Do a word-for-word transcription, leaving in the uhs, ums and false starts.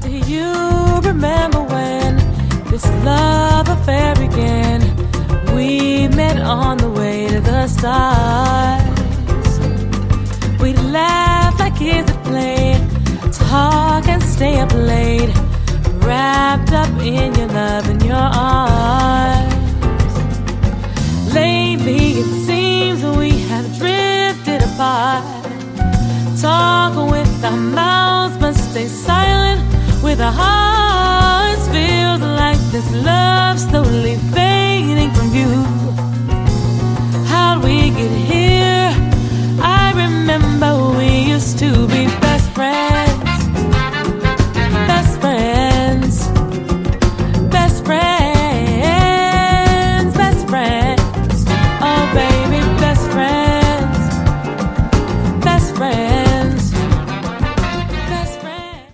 Do you remember when this love affair began? We met on the way to the stars. We laughed like kids at play, talk and stay up late, wrapped up in your love and your arms. Lately it seems we have drifted apart, talking with our mouths but stay silent with our hearts. Feels like this love slowly